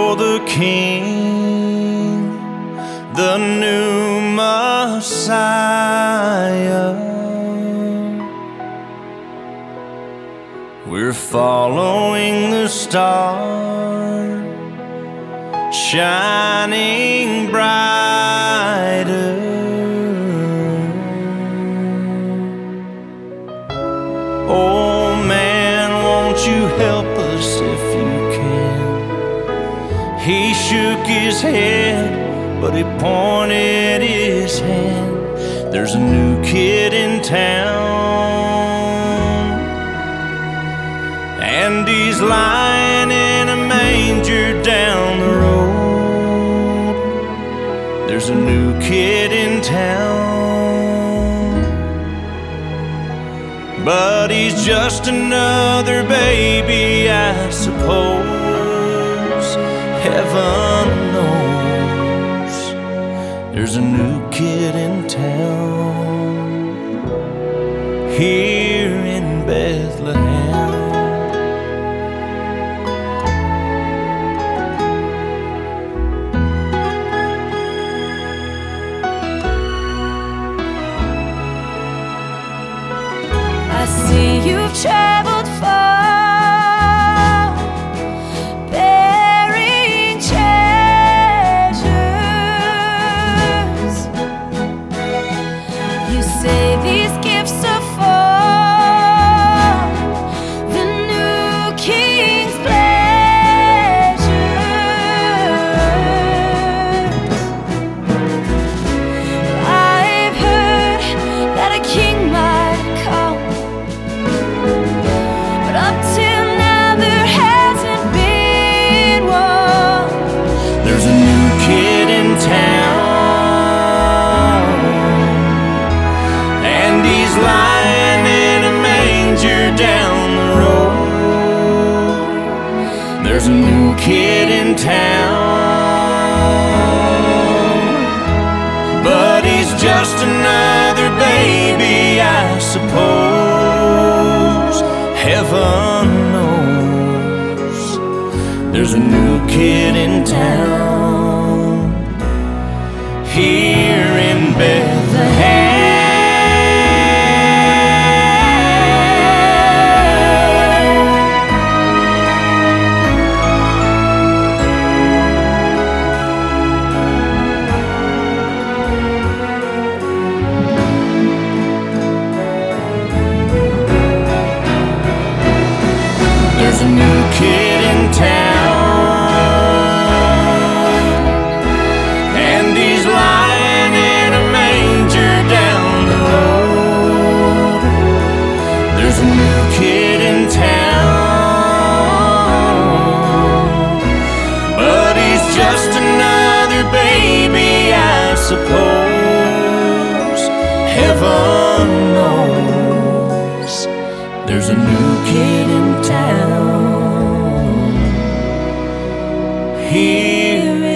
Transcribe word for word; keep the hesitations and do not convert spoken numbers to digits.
for the King, the new Messiah. We're following the star, shining brighter. Oh man, won't you help us if you can? He shook his head, but he pointed his hand. There's a new kid in town, and he's lying in a manger down the road. There's a new kid in town, but he's just another baby, I suppose. Heaven knows there's a new kid in town here in Bethlehem. I see you've traveled far, bearing treasures. You say these gifts are for the new King's pleasures. I've heard that a king might come, but up till now there hasn't been one. There's a new kid in town, and he's lying in a manger down the road. There's a new kid in town, but he's just another baby, I suppose. Heaven knows there's a new kid in town here in Bethlehem. There's a new kid in town, and he's lying in a manger down the road. There's a new kid in town, but he's just another baby, I suppose. Heaven knows there's a new kid in town here